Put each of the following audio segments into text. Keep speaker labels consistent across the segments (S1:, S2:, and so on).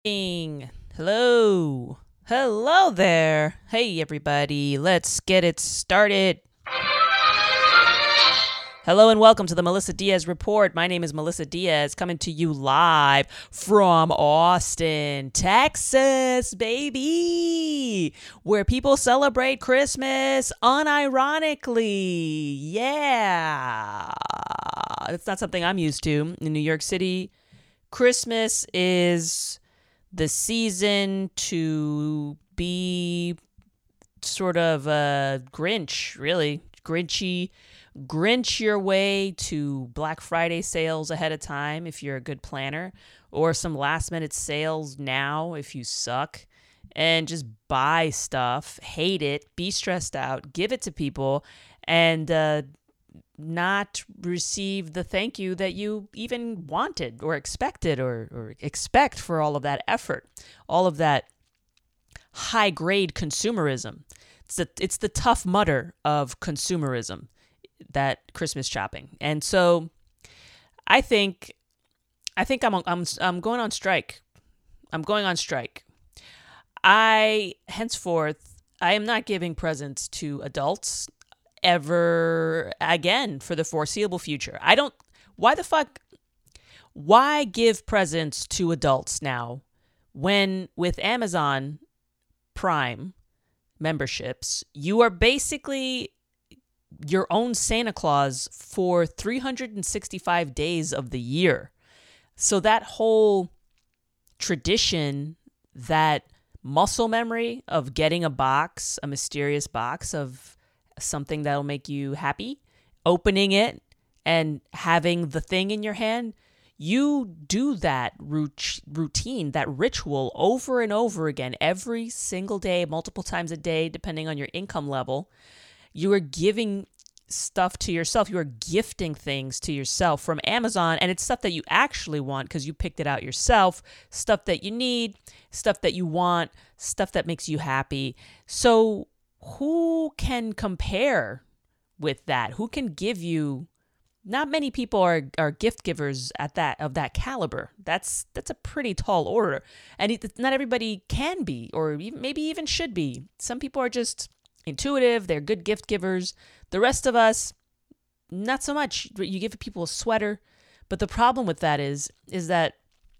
S1: Hello. Hello there. Hey, everybody. Let's get it started. Hello and welcome to the Melissa Diaz Report. My name is Melissa Diaz, coming to you live from Austin, Texas, baby, where people celebrate Christmas unironically. Yeah. That's not something I'm used to. In New York City, Christmas is the season to be sort of a Grinch, really. Grinch your way to Black Friday sales ahead of time if you're a good planner, or some last minute sales now if you suck, and just buy stuff, hate it, be stressed out, give it to people, and not receive the thank you that you even wanted or expected or expect for all of that effort, all of that high grade consumerism. It's the Tough Mudder of consumerism, that Christmas shopping. And so I think I'm going on strike. I'm going on strike. Henceforth I am not giving presents to adults ever again for the foreseeable future. I don't. Why the fuck? Why give presents to adults now when with Amazon Prime memberships, you are basically your own Santa Claus for 365 days of the year. So that whole tradition, that muscle memory of getting a mysterious box of something that'll make you happy, opening it and having the thing in your hand, you do that routine, that ritual over and over again every single day, multiple times a day, depending on your income level. You are giving stuff to yourself. You are gifting things to yourself from Amazon, and it's stuff that you actually want because you picked it out yourself, stuff that you need, stuff that you want, stuff that makes you happy. So who can compare with that? Who can give you? Not many people are gift givers of that caliber. That's a pretty tall order, and not everybody can be, or maybe even should be. Some people are just intuitive. They're good gift givers. The rest of us, not so much. You give people a sweater, but the problem with that is that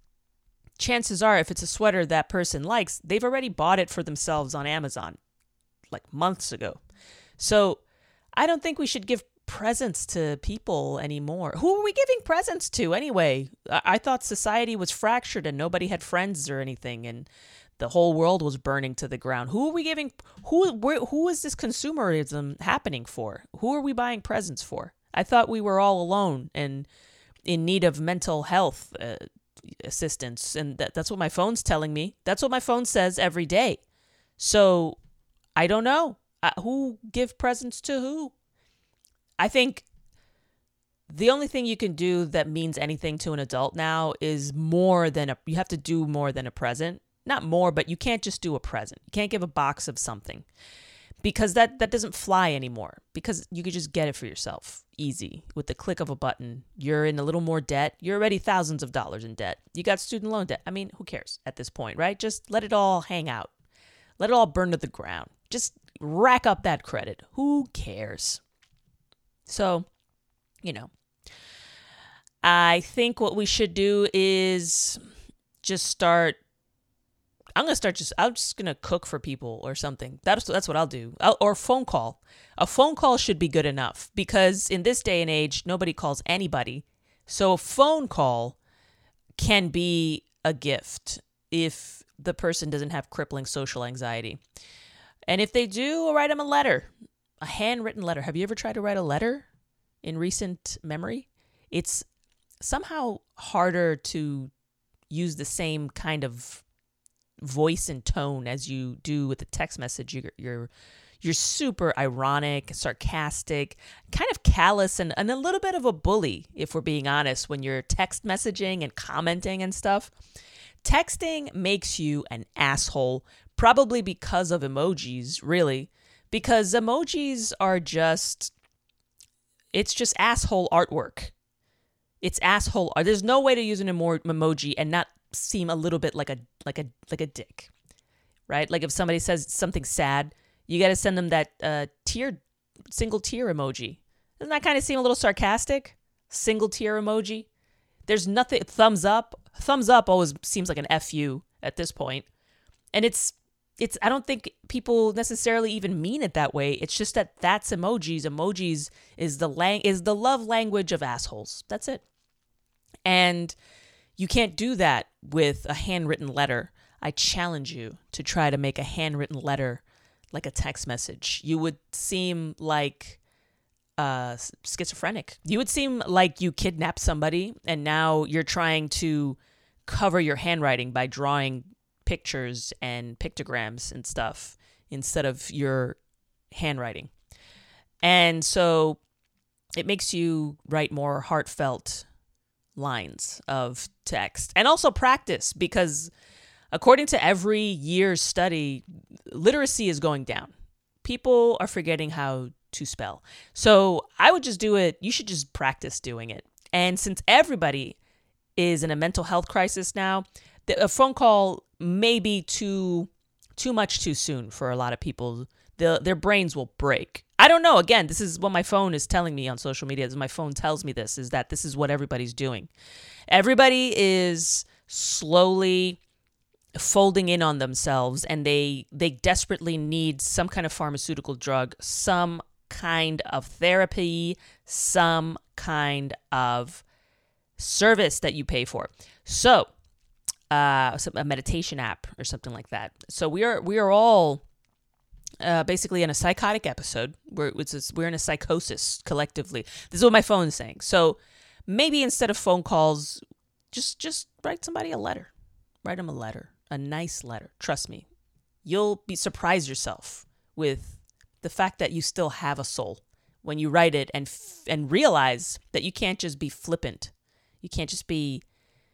S1: chances are, if it's a sweater that person likes, they've already bought it for themselves on Amazon like months ago. So I don't think we should give presents to people anymore. Who are we giving presents to anyway? I thought society was fractured and nobody had friends or anything, and the whole world was burning to the ground. Who are we giving? Who is this consumerism happening for? Who are we buying presents for? I thought we were all alone and in need of mental health assistance, and that's what my phone's telling me. That's what my phone says every day. So I don't know. Who give presents to who? I think the only thing you can do that means anything to an adult now is you have to do more than a present. Not more, but you can't just do a present. You can't give a box of something because that doesn't fly anymore, because you could just get it for yourself easy with the click of a button. You're in a little more debt. You're already thousands of dollars in debt. You got student loan debt. I mean, who cares at this point, right? Just let it all hang out. Let it all burn to the ground. Just rack up that credit. Who cares? So, I think what we should do is just start. I'm just going to cook for people or something. That's what I'll do. Or a phone call. A phone call should be good enough, because in this day and age, nobody calls anybody. So a phone call can be a gift if the person doesn't have crippling social anxiety. And if they do, I'll write them a letter. A handwritten letter. Have you ever tried to write a letter in recent memory? It's somehow harder to use the same kind of voice and tone as you do with a text message. You're super ironic, sarcastic, kind of callous, and a little bit of a bully, if we're being honest, when you're text messaging and commenting and stuff. Texting makes you an asshole, probably because of emojis, really, because emojis are it's asshole artwork. It's asshole. There's no way to use an emoji and not seem a little bit like a dick, right? Like if somebody says something sad, you got to send them that single tear emoji. Doesn't that kind of seem a little sarcastic? Single tear emoji. There's nothing. Thumbs up. Thumbs up always seems like an FU at this point. And it's. I don't think people necessarily even mean it that way. It's just that that's emojis. Emojis is the love language of assholes. That's it. And you can't do that with a handwritten letter. I challenge you to try to make a handwritten letter like a text message. You would seem like schizophrenic. You would seem like you kidnapped somebody and now you're trying to cover your handwriting by drawing pictures and pictograms and stuff instead of your handwriting. And so it makes you write more heartfelt lines of text and also practice, because according to every year's study, literacy is going down. People are forgetting how to spell. So I would just do it. You should just practice doing it. And since everybody is in a mental health crisis now, a phone call may be too much too soon for a lot of people. Their brains will break. I don't know. Again, this is what my phone is telling me on social media. My phone tells me this, is that this is what everybody's doing. Everybody is slowly folding in on themselves, and they desperately need some kind of pharmaceutical drug, some kind of therapy, some kind of service that you pay for. So a meditation app or something like that. So we are all basically in a psychotic episode. We're in a psychosis collectively. This is what my phone is saying. So maybe instead of phone calls, just write somebody a letter. Write them a letter, a nice letter. Trust me, you'll be surprised yourself with the fact that you still have a soul when you write it and realize that you can't just be flippant. You can't just be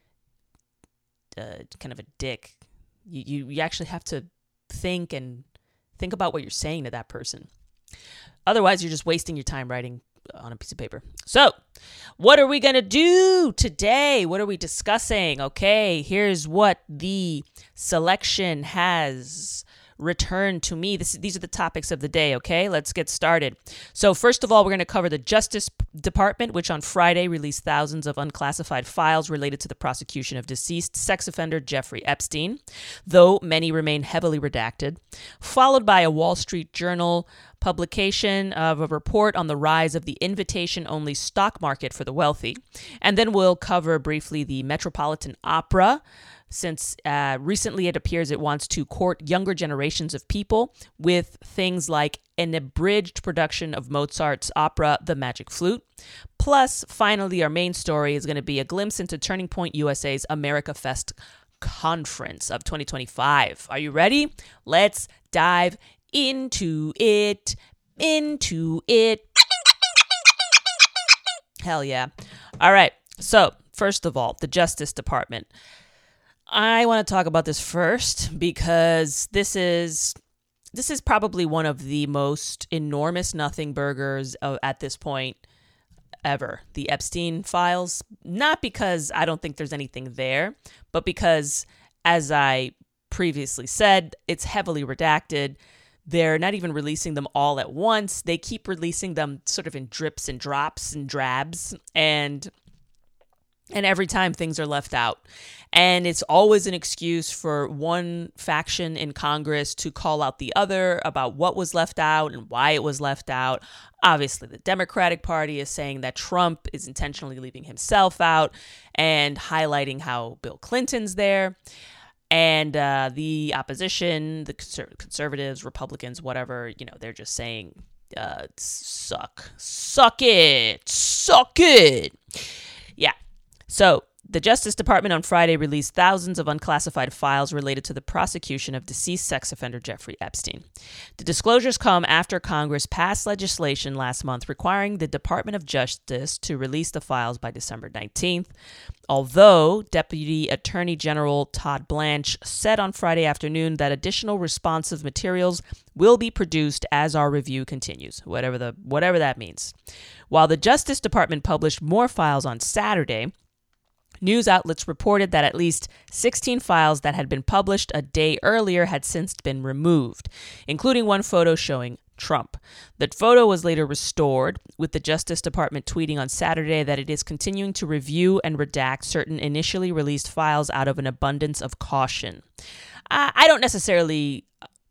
S1: kind of a dick. You actually have to think about what you're saying to that person. Otherwise, you're just wasting your time writing on a piece of paper. So, what are we going to do today? What are we discussing? Okay, here's what the selection has returned to me. These are the topics of the day, okay? Let's get started. So first of all, we're going to cover the Justice Department, which on Friday released thousands of unclassified files related to the prosecution of deceased sex offender Jeffrey Epstein, though many remain heavily redacted, followed by a Wall Street Journal publication of a report on the rise of the invitation-only stock market for the wealthy. And then we'll cover briefly the Metropolitan Opera, since recently it appears it wants to court younger generations of people with things like an abridged production of Mozart's opera, The Magic Flute. Plus, finally, our main story is going to be a glimpse into Turning Point USA's America Fest conference of 2025. Are you ready? Let's dive into it. Hell yeah. All right. So, first of all, the Justice Department. I want to talk about this first because this is probably one of the most enormous nothing burgers at this point ever. The Epstein files, not because I don't think there's anything there, but because, as I previously said, it's heavily redacted. They're not even releasing them all at once. They keep releasing them sort of in drips and drops and drabs, and every time things are left out. And it's always an excuse for one faction in Congress to call out the other about what was left out and why it was left out. Obviously, the Democratic Party is saying that Trump is intentionally leaving himself out and highlighting how Bill Clinton's there. And the opposition, the conservatives, Republicans, whatever, they're just saying, suck it. Yeah. So, the Justice Department on Friday released thousands of unclassified files related to the prosecution of deceased sex offender Jeffrey Epstein. The disclosures come after Congress passed legislation last month requiring the Department of Justice to release the files by December 19th, although Deputy Attorney General Todd Blanche said on Friday afternoon that additional responsive materials will be produced as our review continues, whatever that means. While the Justice Department published more files on Saturday, News outlets reported that at least 16 files that had been published a day earlier had since been removed, including one photo showing Trump. The photo was later restored, with the Justice Department tweeting on Saturday that it is continuing to review and redact certain initially released files out of an abundance of caution. I don't necessarily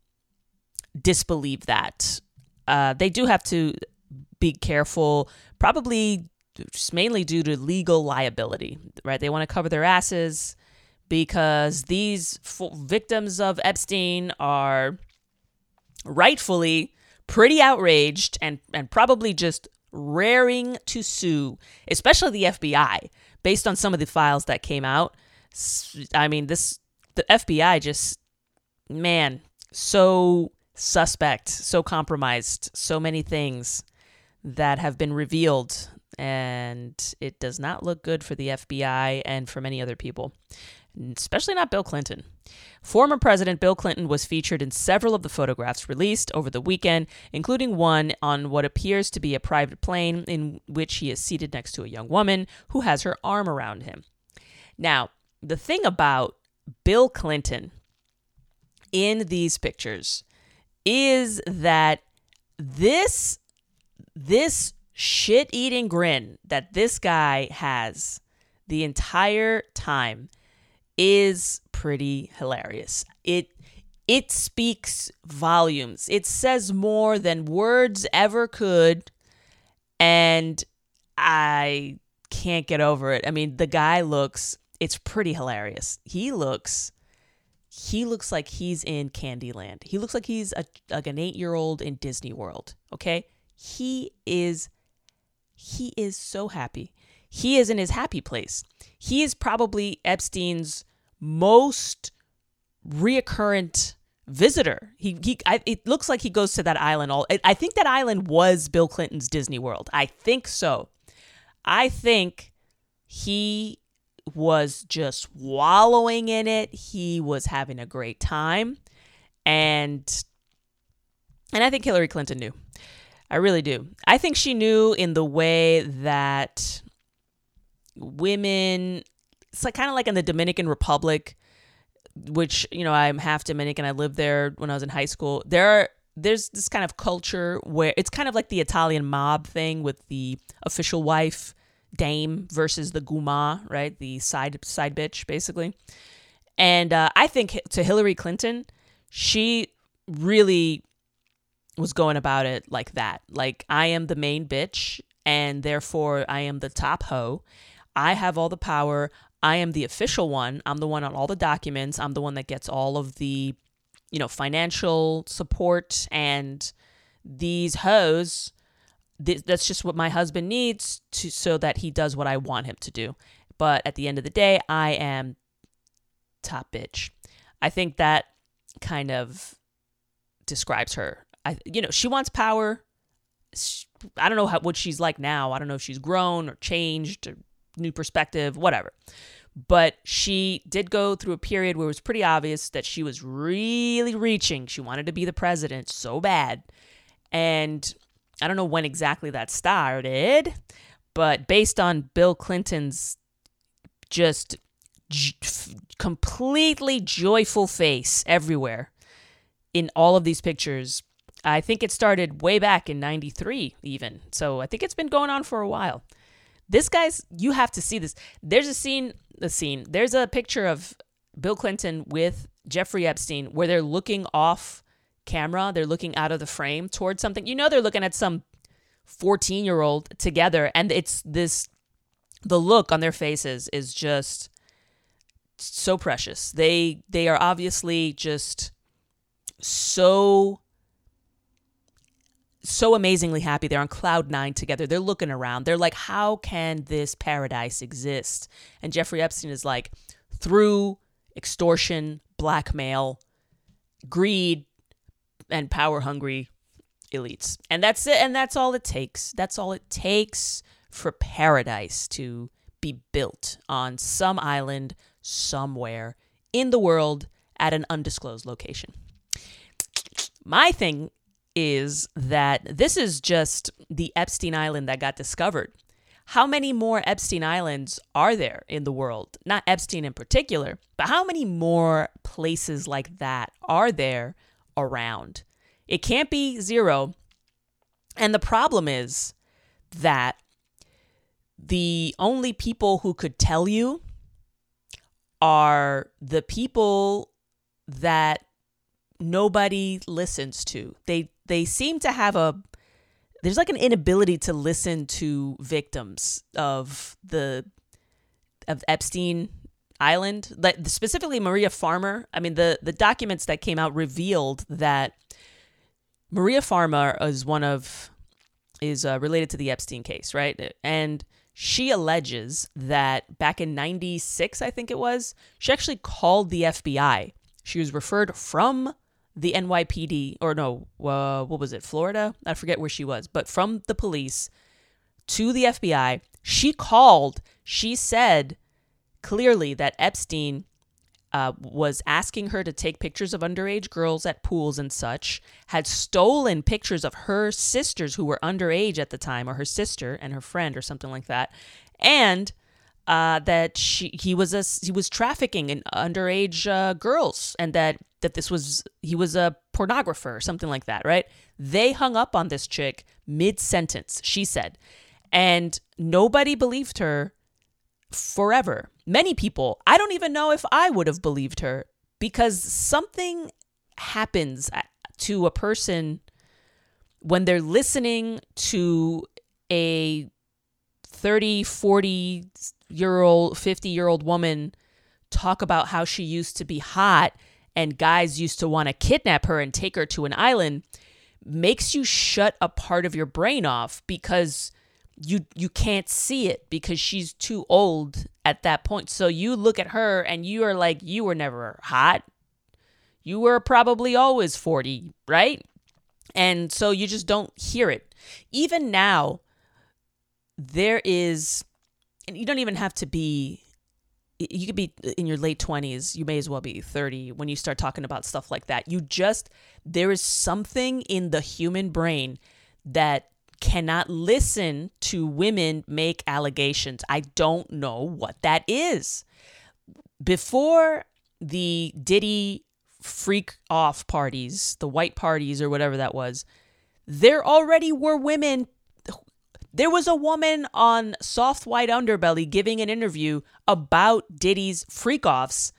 S1: disbelieve that. They do have to be careful, probably just mainly due to legal liability, right? They want to cover their asses because these victims of Epstein are rightfully pretty outraged and probably just raring to sue, especially the FBI, based on some of the files that came out. I mean, the FBI just, man, so suspect, so compromised, so many things that have been revealed, and it does not look good for the FBI and for many other people, especially not Bill Clinton. Former President Bill Clinton was featured in several of the photographs released over the weekend, including one on what appears to be a private plane in which he is seated next to a young woman who has her arm around him. Now, the thing about Bill Clinton in these pictures is that this shit-eating grin that this guy has the entire time is pretty hilarious. It speaks volumes. It says more than words ever could, and I can't get over it. I mean, the guy it's pretty hilarious. He looks like he's in Candyland. He looks like he's like an 8-year-old in Disney World, okay? He is so happy. He is in his happy place. He is probably Epstein's most reoccurrent visitor. It looks like he goes to that island I think that island was Bill Clinton's Disney World. I think so. I think he was just wallowing in it. He was having a great time. And I think Hillary Clinton knew. I really do. I think she knew in the way that women, it's like kind of like in the Dominican Republic, which, you know, I'm half Dominican. I lived there when I was in high school. There's this kind of culture where it's kind of like the Italian mob thing with the official wife, dame, versus the guma, right? The side bitch, basically. And I think to Hillary Clinton, she really was going about it like that. Like, I am the main bitch, and therefore I am the top hoe. I have all the power. I am the official one. I'm the one on all the documents. I'm the one that gets all of the, you know, financial support, and these hoes, that's just what my husband needs so that he does what I want him to do. But at the end of the day, I am top bitch. I think that kind of describes her. She wants power. I don't know what she's like now. I don't know if she's grown or changed or new perspective, whatever. But she did go through a period where it was pretty obvious that she was really reaching. She wanted to be the president so bad. And I don't know when exactly that started, but based on Bill Clinton's just completely joyful face everywhere in all of these pictures, I think it started way back in 93 even. So I think it's been going on for a while. This guy's, you have to see this. There's there's a picture of Bill Clinton with Jeffrey Epstein where they're looking off camera. They're looking out of the frame towards something. You know, they're looking at some 14-year-old together. And it's this, the look on their faces is just so precious. They are obviously just so amazingly happy. They're on cloud nine together. They're looking around. They're like, how can this paradise exist? And Jeffrey Epstein is like, through extortion, blackmail, greed, and power-hungry elites. And that's it. And that's all it takes. That's all it takes for paradise to be built on some island somewhere in the world at an undisclosed location. My thing is that this is just the Epstein Island that got discovered. How many more Epstein Islands are there in the world? Not Epstein in particular, but how many more places like that are there around? It can't be zero. And the problem is that the only people who could tell you are the people that nobody listens to. They seem to have there's like an inability to listen to victims of Epstein Island, like specifically Maria Farmer. I mean, the documents that came out revealed that Maria Farmer is related to the Epstein case, right? And she alleges that back in 96, I think it was, she actually called the FBI. She was referred from the NYPD, or no, what was it, Florida? I forget where she was, but from the police to the FBI. She said clearly that Epstein was asking her to take pictures of underage girls at pools and such, had stolen pictures of her sisters who were underage at the time, or her sister and her friend or something like that, and that he was trafficking in underage girls, and that he was a pornographer or something like that, right? They hung up on this chick mid-sentence, she said, and nobody believed her forever. Many people, I don't even know if I would have believed her, because something happens to a person when they're listening to a 30, 40-year-old, 50-year-old woman talk about how she used to be hot and guys used to want to kidnap her and take her to an island, makes you shut a part of your brain off, because you can't see it, because she's too old at that point. So you look at her and you are like, you were never hot. You were probably always 40, right? And so you just don't hear it. Even now, there is, and you don't even have to be, you could be in your late 20s. You may as well be 30 when you start talking about stuff like that. There is something in the human brain that cannot listen to women make allegations. I don't know what that is. Before the Diddy freak off parties, the white parties or whatever that was, there already were women. There was a woman on Soft White Underbelly giving an interview about Diddy's freak offs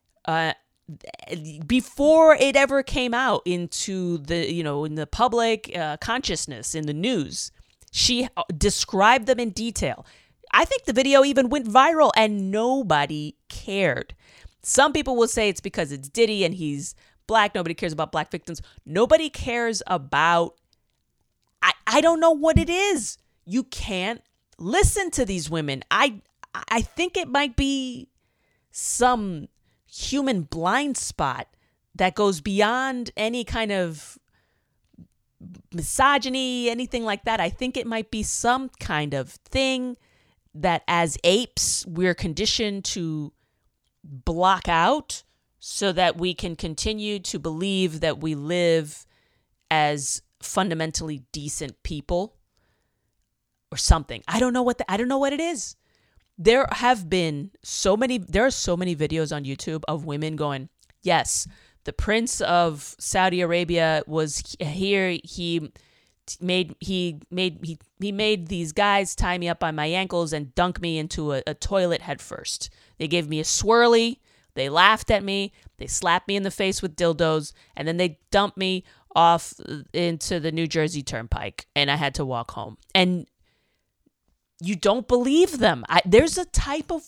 S1: before it ever came out into in the public consciousness, in the news. She described them in detail. I think the video even went viral and nobody cared. Some people will say it's because it's Diddy and he's black. Nobody cares about black victims. Nobody cares about, I don't know what it is. You can't listen to these women. I think it might be some human blind spot that goes beyond any kind of misogyny, anything like that. I think it might be some kind of thing that as apes, we're conditioned to block out so that we can continue to believe that we live as fundamentally decent people or something. I don't know what it is. There are so many videos on YouTube of women going, yes, the Prince of Saudi Arabia was here. He made these guys tie me up by my ankles and dunk me into a toilet head first. They gave me a swirly. They laughed at me. They slapped me in the face with dildos, and then they dumped me off into the New Jersey Turnpike, and I had to walk home. And you don't believe them. There is a type of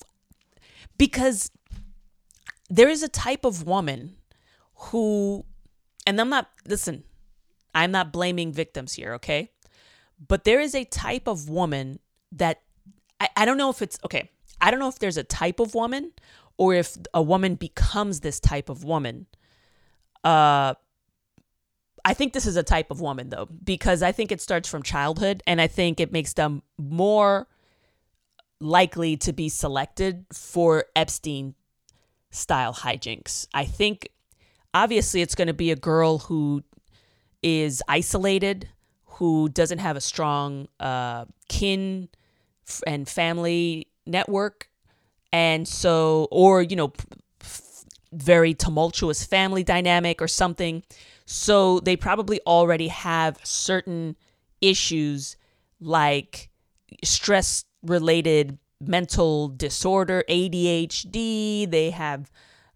S1: woman who, and I'm not blaming victims here, okay? But there is a type of woman that, I don't know if it's, okay, I don't know if there's a type of woman or if a woman becomes this type of woman. I think this is a type of woman, though, because I think it starts from childhood, and I think it makes them more likely to be selected for Epstein-style hijinks. I think, obviously, it's going to be a girl who is isolated, who doesn't have a strong kin and Family Network. And so, or, very tumultuous family dynamic or something. So they probably already have certain issues like stress related mental disorder, ADHD. They have,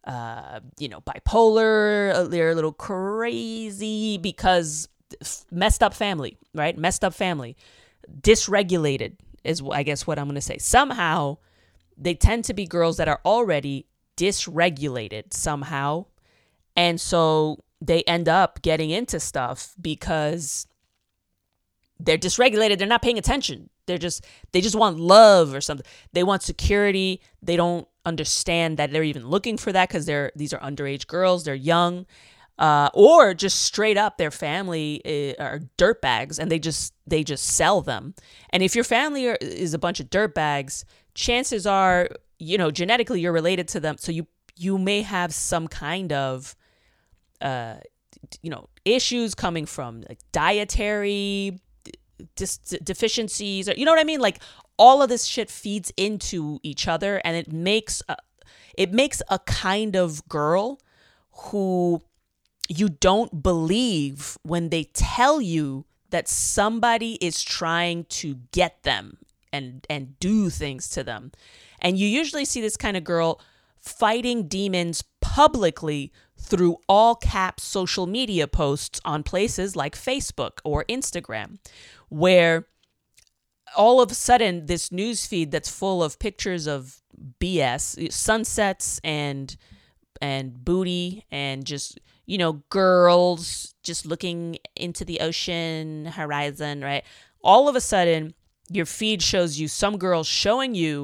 S1: bipolar. They're a little crazy because messed up family, right? Messed up family. Dysregulated is, I guess, what I'm going to say. Somehow they tend to be girls that are already dysregulated somehow. And so they end up getting into stuff because they're dysregulated. They're not paying attention. They just want love or something. They want security. They don't understand that they're even looking for that because these are underage girls. They're young, or just straight up their family are dirtbags and they just sell them. And if your family is a bunch of dirtbags, chances are, genetically you're related to them. So you may have some kind of, issues coming from like dietary deficiencies, or you know what I mean? Like all of this shit feeds into each other, and it makes a kind of girl who you don't believe when they tell you that somebody is trying to get them and do things to them. And you usually see this kind of girl fighting demons publicly through all caps social media posts on places like Facebook or Instagram, where all of a sudden this news feed that's full of pictures of BS, sunsets and booty and just, girls just looking into the ocean horizon, right? All of a sudden your feed shows you some girl showing you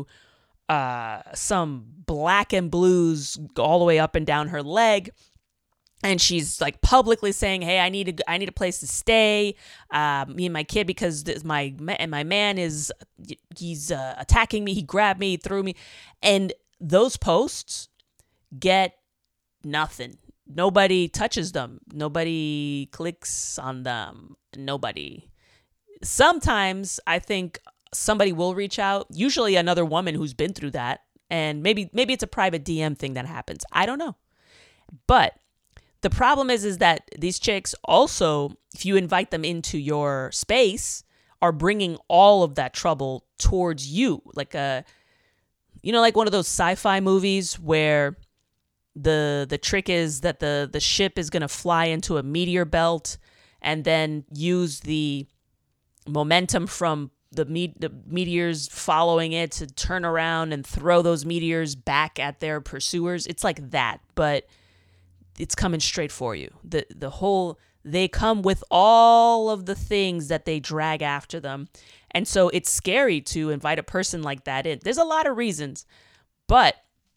S1: some black and blues all the way up and down her leg, and she's like publicly saying, "Hey, I need a place to stay. Me and my kid, because my man is he's attacking me. He grabbed me, he threw me," and those posts get nothing. Nobody touches them. Nobody clicks on them. Nobody. Sometimes I think somebody will reach out, usually another woman who's been through that, and maybe it's a private DM thing that happens. I don't know. But the problem is that these chicks also, if you invite them into your space, are bringing all of that trouble towards you. Like like one of those sci-fi movies where the trick is that the ship is going to fly into a meteor belt and then use the momentum from the meteors following it to turn around and throw those meteors back at their pursuers. It's like that, but it's coming straight for you. They come with all of the things that they drag after them. And so it's scary to invite a person like that in. There's a lot of reasons, but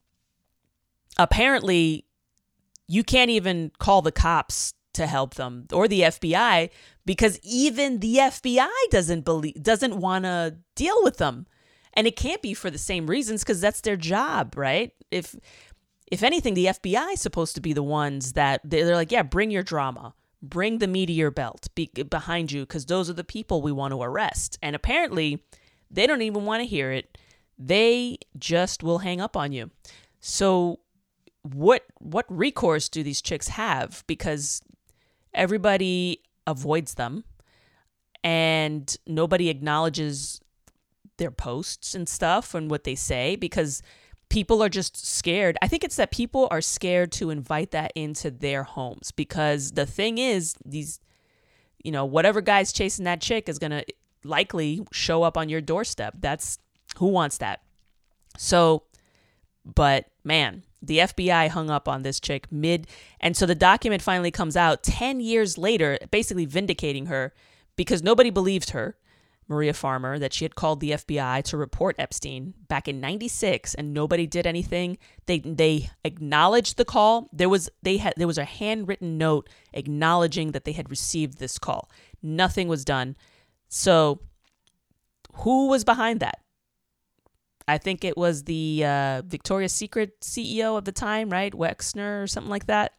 S1: apparently you can't even call the cops to help them or the FBI, because even the FBI doesn't want to deal with them. And it can't be for the same reasons, because that's their job, right? If anything, the FBI is supposed to be the ones that they're like, yeah, bring your drama, bring the meteor belt behind you, because those are the people we want to arrest. And apparently they don't even want to hear it. They just will hang up on you. So what recourse do these chicks have? Because everybody avoids them and nobody acknowledges their posts and stuff and what they say, because people are just scared. I think it's that people are scared to invite that into their homes, because the thing is, these, whatever guy's chasing that chick is going to likely show up on your doorstep. That's who wants that. So, but man, the FBI hung up on this chick and so the document finally comes out 10 years later, basically vindicating her, because nobody believed her, Maria Farmer, that she had called the FBI to report Epstein back in 96 and nobody did anything. They acknowledged the call. There was a handwritten note acknowledging that they had received this call. Nothing was done. So who was behind that? I think it was the Victoria's Secret CEO of the time, right? Wexner or something like that.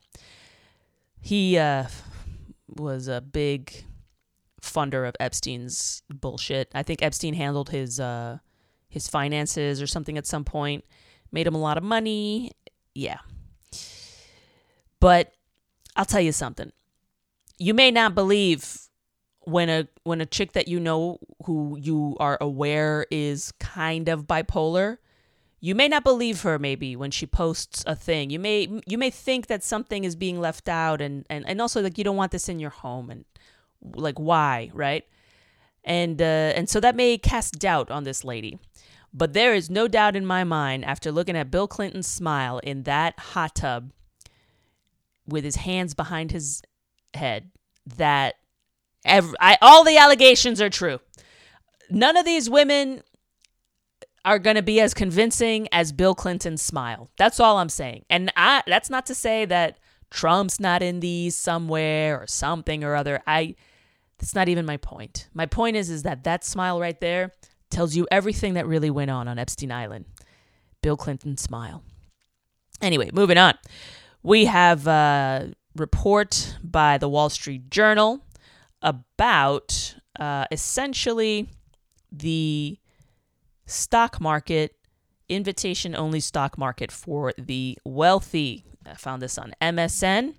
S1: He was a big funder of Epstein's bullshit. I think Epstein handled his his finances or something at some point, made him a lot of money. Yeah. But I'll tell you something. You may not believe when a chick that you know who you are aware is kind of bipolar, you may not believe her maybe when she posts a thing. You may think that something is being left out and also like you don't want this in your home and like why, right? And so that may cast doubt on this lady. But there is no doubt in my mind after looking at Bill Clinton's smile in that hot tub with his hands behind his head that all the allegations are true. None of these women are going to be as convincing as Bill Clinton's smile. That's all I'm saying. And that's not to say that Trump's not in these somewhere or something or other. That's not even my point. My point is that smile right there tells you everything that really went on Epstein Island. Bill Clinton's smile. Anyway, moving on. We have a report by the Wall Street Journal about essentially the stock market, invitation-only stock market for the wealthy. I found this on MSN.com.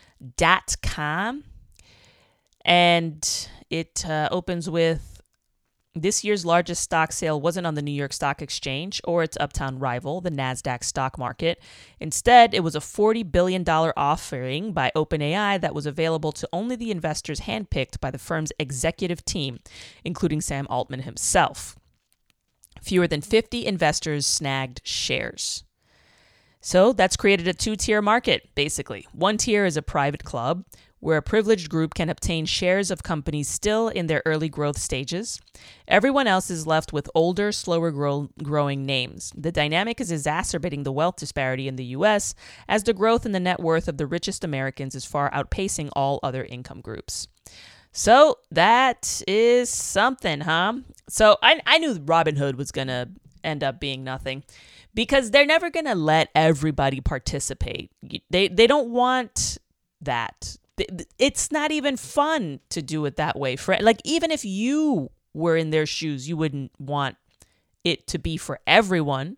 S1: And it opens with, this year's largest stock sale wasn't on the New York Stock Exchange or its uptown rival, the NASDAQ stock market. Instead, it was a $40 billion offering by OpenAI that was available to only the investors handpicked by the firm's executive team, including Sam Altman himself. Fewer than 50 investors snagged shares. So that's created a two-tier market, basically. One tier is a private club, where a privileged group can obtain shares of companies still in their early growth stages. Everyone else is left with older, slower growing names. The dynamic is exacerbating the wealth disparity in the U.S. as the growth in the net worth of the richest Americans is far outpacing all other income groups. So that is something, huh? So I knew Robinhood was going to end up being nothing because they're never going to let everybody participate. They don't want that. It's not even fun to do it that way. Like, even if you were in their shoes, you wouldn't want it to be for everyone.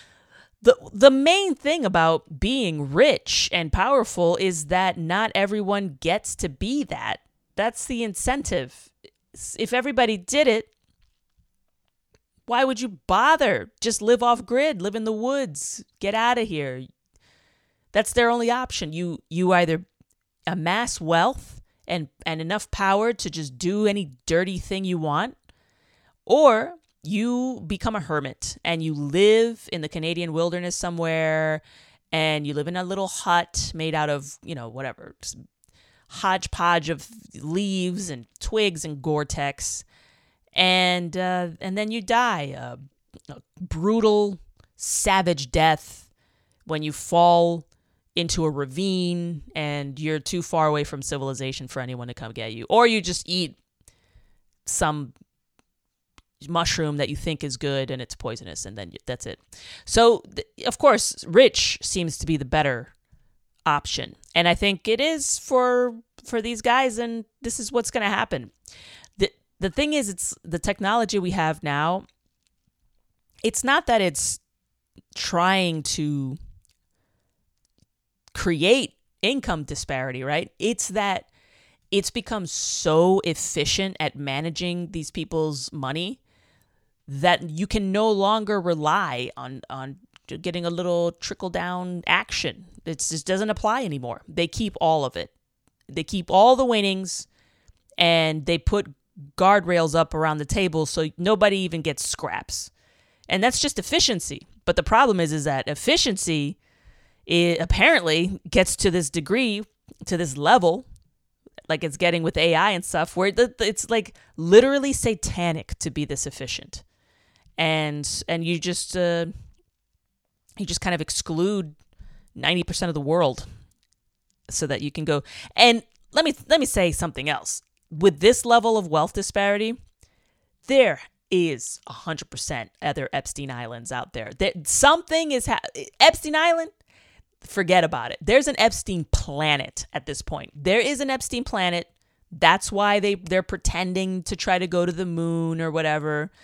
S1: The main thing about being rich and powerful is that not everyone gets to be that. That's the incentive. If everybody did it, why would you bother? Just live off grid, live in the woods, get out of here. That's their only option. You either amass wealth and enough power to just do any dirty thing you want, or you become a hermit and you live in the Canadian wilderness somewhere and you live in a little hut made out of, whatever, just hodgepodge of leaves and twigs and Gore-Tex, and then you die a brutal, savage death when you fall into a ravine and you're too far away from civilization for anyone to come get you, or you just eat some mushroom that you think is good and it's poisonous, and then that's it. So, of course, rich seems to be the better option, and I think it is for these guys, and this is what's going to happen. The thing is, it's the technology we have now. It's not that it's trying to create income disparity, right? It's that it's become so efficient at managing these people's money that you can no longer rely on getting a little trickle down action. It just doesn't apply anymore. They keep all of it. They keep all the winnings, and they put guardrails up around the table so nobody even gets scraps. And that's just efficiency. But the problem is that efficiency, it apparently gets to this degree, to this level, like it's getting with AI and stuff, where it's like literally satanic to be this efficient, and you just kind of exclude 90% of the world so that you can go. And let me say something else. With this level of wealth disparity, there is 100% other Epstein Islands out there. Something is Epstein Island. Forget about it. There's an Epstein planet at this point. There is an Epstein planet. That's why they're pretending to try to go to the moon or whatever.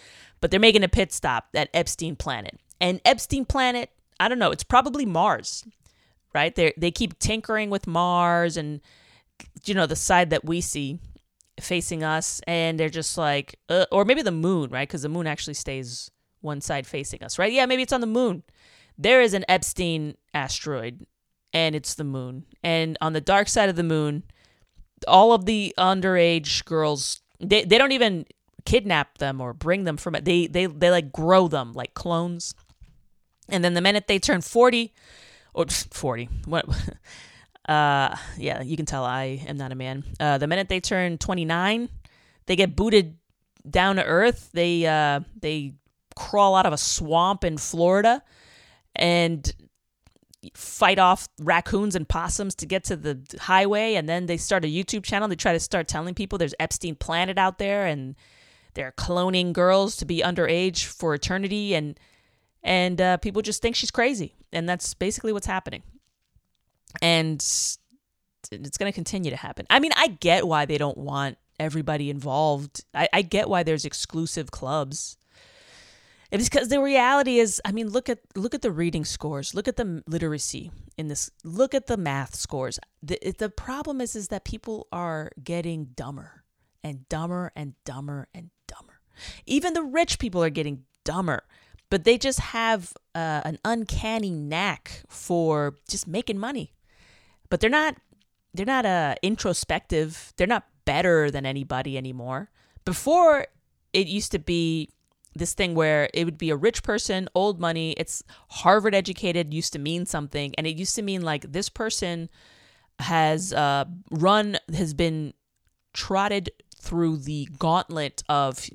S1: But they're making a pit stop at Epstein Planet. And Epstein Planet, I don't know, it's probably Mars, right? They keep tinkering with Mars and, the side that we see facing us. And they're just like, or maybe the moon, right? Because the moon actually stays one side facing us, right? Yeah, maybe it's on the moon. There is an Epstein asteroid, and it's the moon. And on the dark side of the moon, all of the underage girls, they don't even kidnap them or bring them from it. They like grow them like clones. And then the minute they turn 40, or 40, what? Yeah, you can tell I am not a man. The minute they turn 29, they get booted down to earth. They crawl out of a swamp in Florida and fight off raccoons and possums to get to the highway, and then they start a YouTube channel. They try to start telling people there's Epstein Planet out there, and they're cloning girls to be underage for eternity, and people just think she's crazy, and that's basically what's happening. And it's going to continue to happen. I mean, I get why they don't want everybody involved. I get why there's exclusive clubs. It's because the reality is, I mean, look at the reading scores, look at the literacy in this, look at the math scores. The problem is that people are getting dumber and dumber and dumber and dumber. Even the rich people are getting dumber, but they just have an uncanny knack for just making money. But they're not introspective. They're not better than anybody anymore. Before, it used to be this thing where it would be a rich person, old money. It's Harvard educated used to mean something. And it used to mean like this person has been trotted through the gauntlet of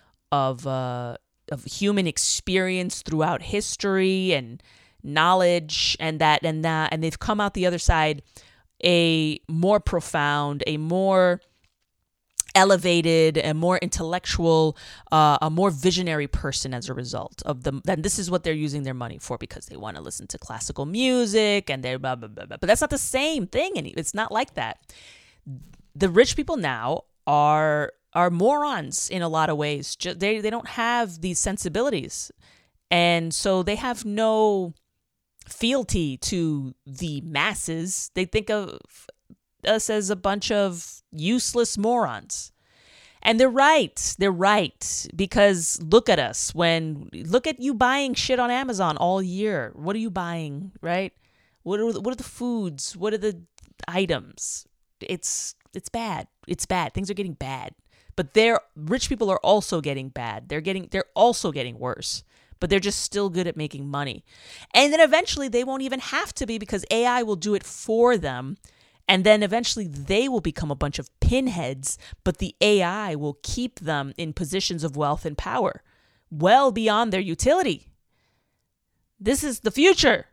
S1: human experience throughout history and knowledge and they've come out the other side a more profound, a more elevated, a more intellectual, a more visionary person as a result of them. Then this is what they're using their money for, because they want to listen to classical music and they're blah, blah, blah, blah. But that's not the same thing. And it's not like that. The rich people now are morons in a lot of ways. They don't have these sensibilities. And so they have no fealty to the masses. They think of us as a bunch of useless morons. And they're right, because look at us. Look at you buying shit on Amazon all year. What are you buying, right? What are the foods? What are the items? It's bad. It's bad. Things are getting bad. But rich people are also getting bad. They're also getting worse. But they're just still good at making money. And then eventually they won't even have to be, because AI will do it for them. And then eventually they will become a bunch of pinheads, but the AI will keep them in positions of wealth and power well beyond their utility. This is the future.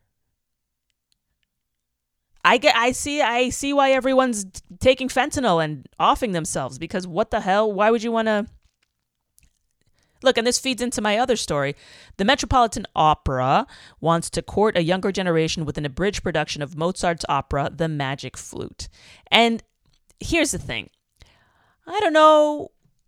S1: I see why everyone's taking fentanyl and offing themselves, because what the hell? Why would you want to? Look, and this feeds into my other story. The Metropolitan Opera wants to court a younger generation with an abridged production of Mozart's opera, The Magic Flute. And here's the thing. I don't know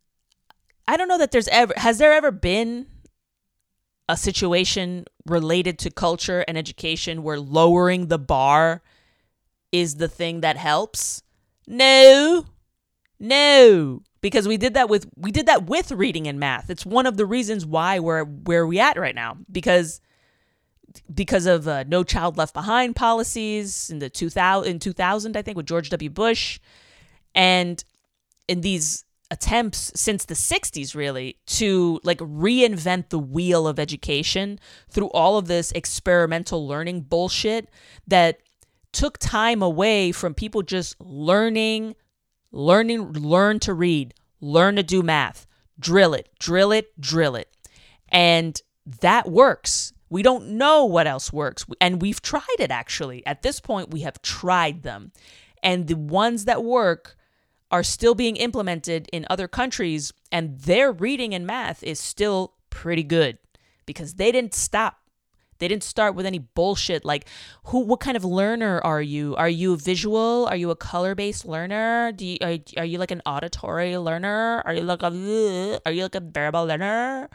S1: that has there ever been a situation related to culture and education where lowering the bar is the thing that helps? No. Because we did that with reading and math. It's one of the reasons why we're where we at right now. Because of No Child Left Behind policies in 2000, I think, with George W. Bush, and in these attempts since the 60s, really, to like reinvent the wheel of education through all of this experimental learning bullshit that took time away from people just learn to read, learn to do math, drill it. And that works. We don't know what else works. And we've tried it, actually. At this point, we have tried them. And the ones that work are still being implemented in other countries, and their reading and math is still pretty good because they didn't stop. They didn't start with any bullshit like, what kind of learner are you? Are you visual? Are you a color-based learner? Are you like an auditory learner? Are you like a verbal learner?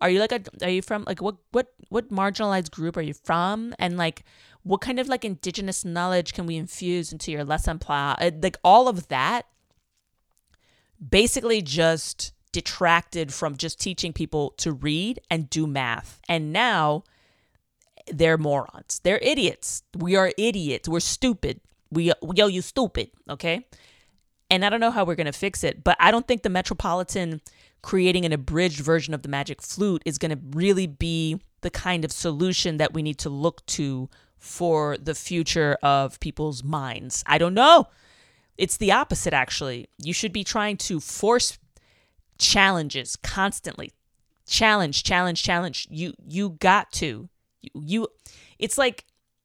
S1: Are you from like what marginalized group are you from? And like what kind of like indigenous knowledge can we infuse into your lesson plan? Like all of that basically just detracted from just teaching people to read and do math. And now they're morons. They're idiots. We are idiots. We're stupid. You stupid, okay? And I don't know how we're going to fix it, but I don't think the Metropolitan creating an abridged version of the Magic Flute is going to really be the kind of solution that we need to look to for the future of people's minds. I don't know. It's the opposite, actually. You should be trying to force challenges constantly. Challenge. You got to. It's like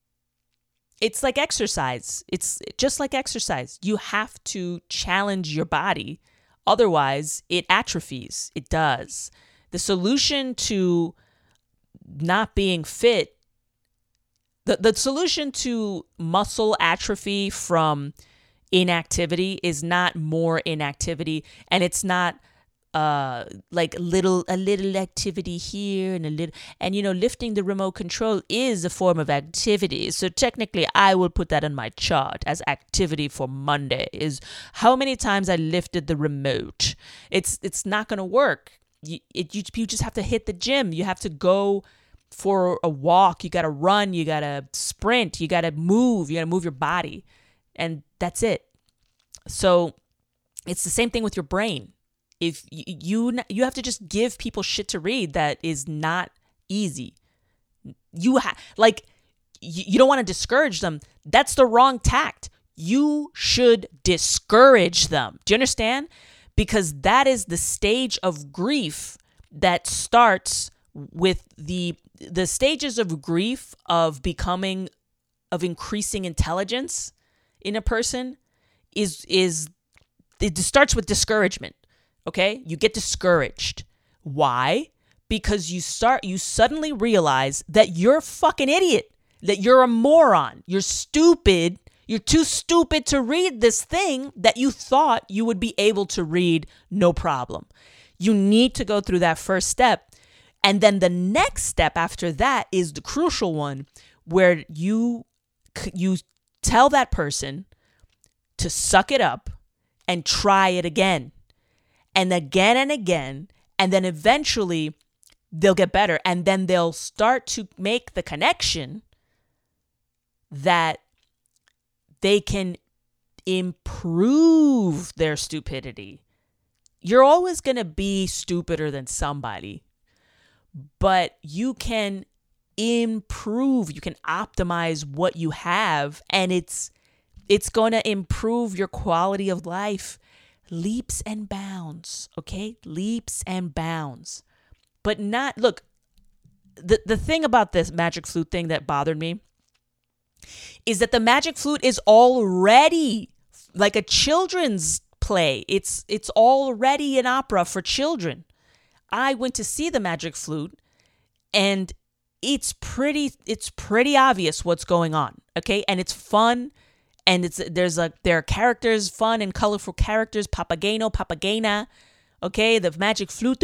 S1: exercise. It's just like exercise. You have to challenge your body. Otherwise, it atrophies. It does. The solution to not being fit, the solution to muscle atrophy from inactivity is not more inactivity, and it's not like a little activity here and lifting the remote control is a form of activity. So technically I will put that on my chart as activity for Monday is how many times I lifted the remote. It's not going to work. You just have to hit the gym. You have to go for a walk. You got to run. You got to sprint. You got to move. You got to move your body. And that's it. So it's the same thing with your brain. If you have to just give people shit to read that is not easy. You don't want to discourage them. That's the wrong tact. You should discourage them. Do you understand? Because that is the stage of grief that starts with the stages of grief of increasing intelligence in a person is it starts with discouragement. Okay? You get discouraged. Why? Because you suddenly realize that you're a fucking idiot, that you're a moron, you're stupid, you're too stupid to read this thing that you thought you would be able to read no problem. You need to go through that first step. And then the next step after that is the crucial one where you tell that person to suck it up and try it again. And again and again, and then eventually they'll get better. And then they'll start to make the connection that they can improve their stupidity. You're always going to be stupider than somebody, but you can improve, you can optimize what you have, and it's going to improve your quality of life. Leaps and bounds, okay? Leaps and bounds. But not, look, the thing about this Magic Flute thing that bothered me is that the Magic Flute is already like a children's play. It's already an opera for children. I went to see the Magic Flute and it's pretty obvious what's going on, okay? And it's fun. And there are characters, fun and colorful characters, Papageno, Papagena, okay, the Magic Flute,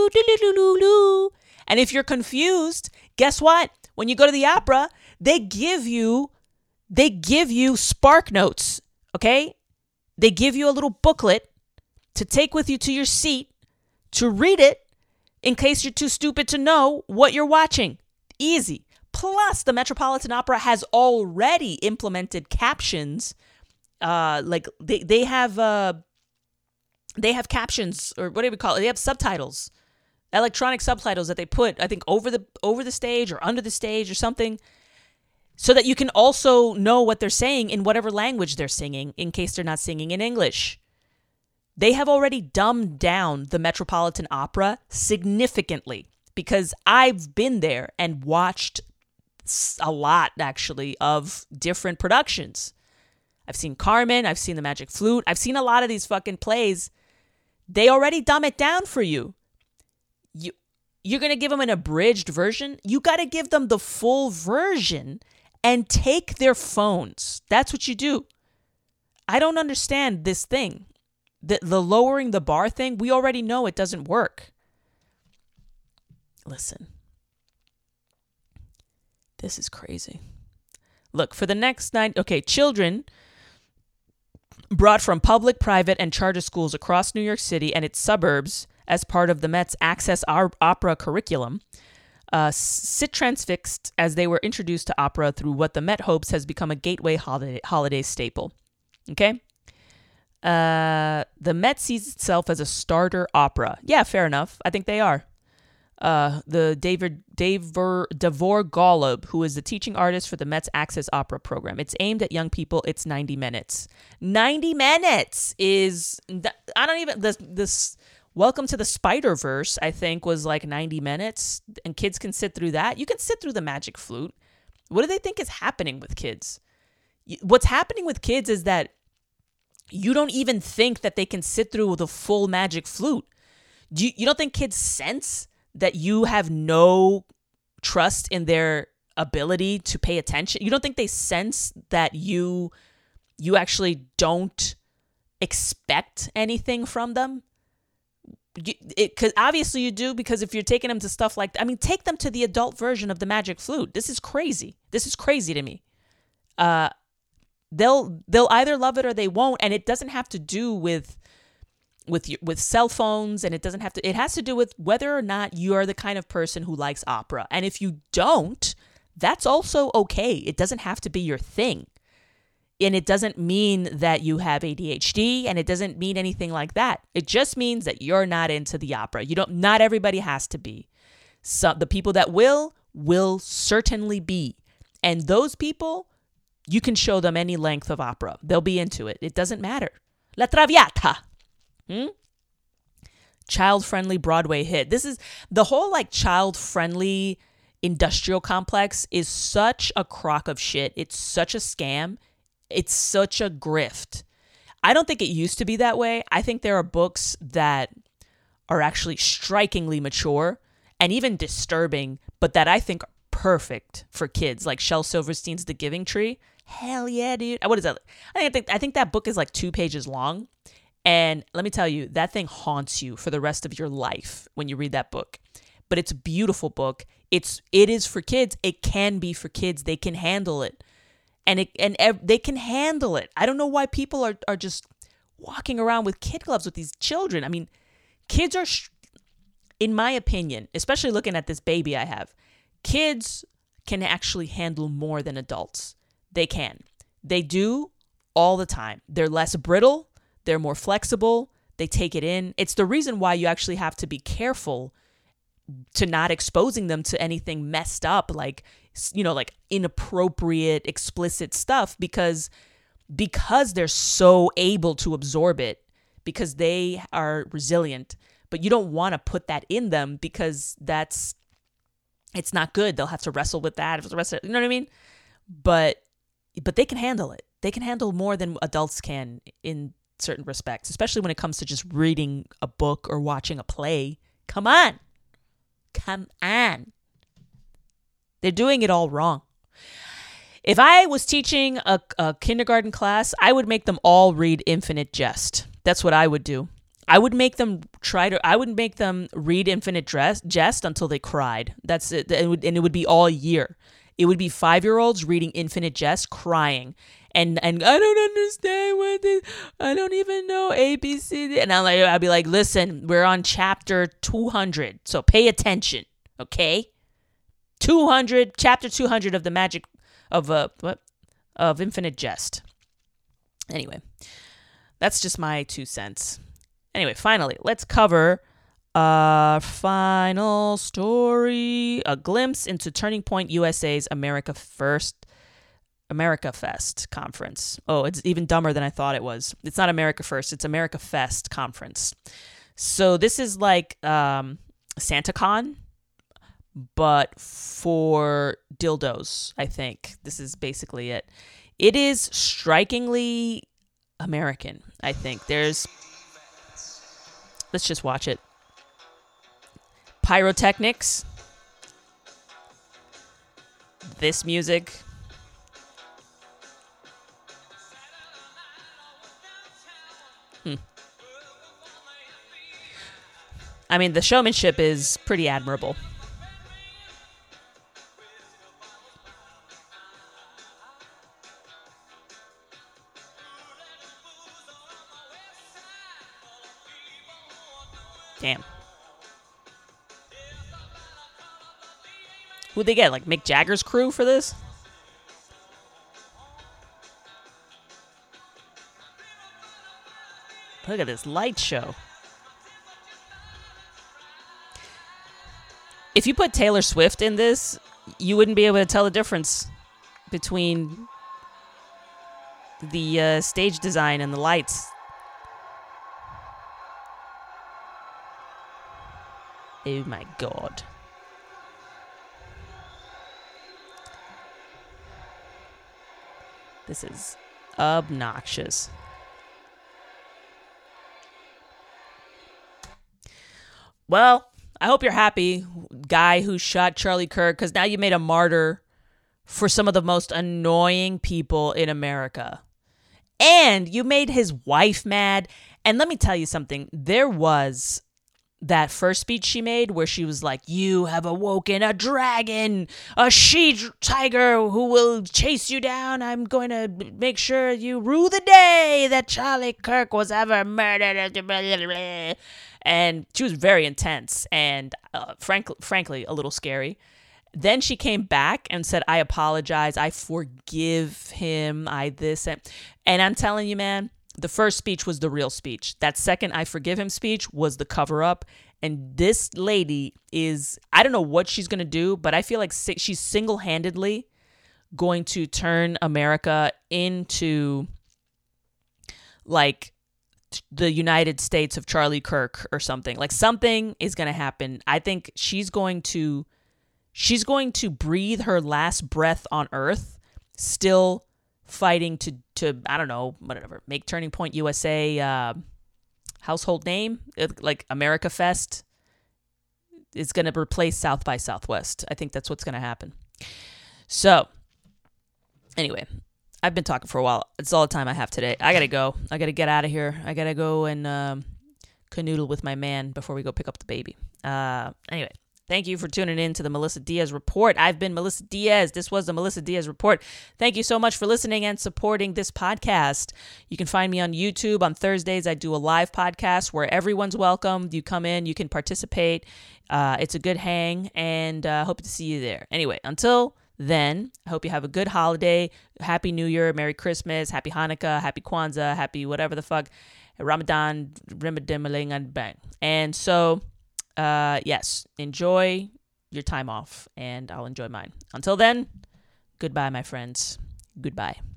S1: and if you're confused, guess what? When you go to the opera, they give you Spark Notes, okay? They give you a little booklet to take with you to your seat to read it in case you're too stupid to know what you're watching. Easy. Plus, the Metropolitan Opera has already implemented captions. Like they have captions, or what do we call it? They have subtitles, electronic subtitles that they put, I think, over the stage or under the stage or something, so that you can also know what they're saying in whatever language they're singing, in case they're not singing in English. They have already dumbed down the Metropolitan Opera significantly, because I've been there and watched a lot, actually, of different productions. I've seen Carmen, I've seen the Magic Flute, I've seen a lot of these fucking plays. They already dumb it down for you. You're going to give them an abridged version? You got to give them the full version and take their phones. That's what you do. I don't understand this thing. The lowering the bar thing, we already know it doesn't work. Listen, this is crazy. Look, for the next 9, okay, children brought from public, private, and charter schools across New York City and its suburbs as part of the Met's Access Opera curriculum sit transfixed as they were introduced to opera through what the Met hopes has become a gateway holiday staple. Okay? The Met sees itself as a starter opera. Yeah, fair enough. I think they are. The Davor Golub, who is the teaching artist for the Met's Access Opera program. It's aimed at young people. It's 90 minutes. 90 minutes is, I don't even, this Welcome to the Spider-Verse, I think, was like 90 minutes, and kids can sit through that. You can sit through the Magic Flute. What do they think is happening with kids? What's happening with kids is that you don't even think that they can sit through the full Magic Flute. You don't think kids sense that you have no trust in their ability to pay attention? You don't think they sense that you actually don't expect anything from them? Because obviously you do, because if you're taking them to stuff like, I mean, take them to the adult version of the Magic Flute. This is crazy. This is crazy to me. They'll either love it or they won't, and it doesn't have to do with cell phones, and it has to do with whether or not you are the kind of person who likes opera. And if you don't, that's also okay. It doesn't have to be your thing. And it doesn't mean that you have ADHD, and it doesn't mean anything like that. It just means that you're not into the opera. Not everybody has to be. So the people that will certainly be. And those people, you can show them any length of opera. They'll be into it. It doesn't matter. La Traviata. Child-friendly Broadway hit. This is the whole like child-friendly industrial complex is such a crock of shit. It's such a scam. It's such a grift. I don't think it used to be that way. I think there are books that are actually strikingly mature and even disturbing, but that I think are perfect for kids, like Shel Silverstein's The Giving Tree. Hell yeah, dude. What is that? I think that book is like 2 pages long. And let me tell you, that thing haunts you for the rest of your life when you read that book. But it's a beautiful book. It is for kids. It can be for kids. They can handle it. And they can handle it. I don't know why people are just walking around with kid gloves with these children. I mean, kids are, in my opinion, especially looking at this baby I have, kids can actually handle more than adults. They can. They do all the time. They're less brittle. They're more flexible. They take it in. It's the reason why you actually have to be careful to not exposing them to anything messed up, like inappropriate, explicit stuff, because they're so able to absorb it, because they are resilient. But you don't want to put that in them, because it's not good. They'll have to wrestle with that for the rest of it. You know what I mean? But they can handle it. They can handle more than adults can in certain respects, especially when it comes to just reading a book or watching a play. Come on. They're doing it all wrong. If I was teaching a kindergarten class, I would make them all read Infinite Jest. That's what I would do. I would make them read Infinite Jest until they cried. That's it. And it would be all year. It would be 5-year-olds reading Infinite Jest, crying. And I don't understand what this, I don't even know ABC. And I'd be like, listen, we're on chapter 200, so pay attention, okay? Chapter 200 of the magic of Infinite Jest. Anyway, that's just my 2 cents. Anyway, finally, let's cover our final story, a glimpse into Turning Point USA's America Fest conference. Oh, it's even dumber than I thought it was. It's not America First, it's America Fest conference. So this is like SantaCon, but for dildos, I think. This is basically it. It is strikingly American, I think. Let's just watch it. Pyrotechnics. This music. I mean, the showmanship is pretty admirable. Damn. Who'd they get? Like Mick Jagger's crew for this? Look at this light show. If you put Taylor Swift in this, you wouldn't be able to tell the difference between the stage design and the lights. Oh my God. This is obnoxious. Well, I hope you're happy, guy who shot Charlie Kirk, because now you made a martyr for some of the most annoying people in America. And you made his wife mad. And let me tell you something. There was that first speech she made where she was like, you have awoken a dragon, a she-tiger who will chase you down. I'm going to make sure you rue the day that Charlie Kirk was ever murdered. And she was very intense and frankly, a little scary. Then she came back and said, I apologize. I forgive him. And I'm telling you, man, the first speech was the real speech. That second I forgive him speech was the cover up. And this lady is, I don't know what she's going to do, but I feel like she's single-handedly going to turn America into like the United States of Charlie Kirk or something. Like something is going to happen. I think she's going to breathe her last breath on earth, still fighting to I don't know, whatever, make Turning Point USA household name, like America Fest is going to replace South by Southwest. I think that's what's going to happen. So anyway, I've been talking for a while. It's all the time I have today. I got to go. I got to get out of here. I got to go and canoodle with my man before we go pick up the baby. Anyway, thank you for tuning in to the Melissa Diaz Report. I've been Melissa Diaz. This was the Melissa Diaz Report. Thank you so much for listening and supporting this podcast. You can find me on YouTube. On Thursdays, I do a live podcast where everyone's welcome. You come in, you can participate. It's a good hang, and hope to see you there. Anyway, until then, I hope you have a good holiday. Happy New Year, Merry Christmas, Happy Hanukkah, Happy Kwanzaa, Happy whatever the fuck, Ramadan, Rimadimaling, and bang. And so, yes, enjoy your time off, and I'll enjoy mine. Until then, goodbye, my friends. Goodbye.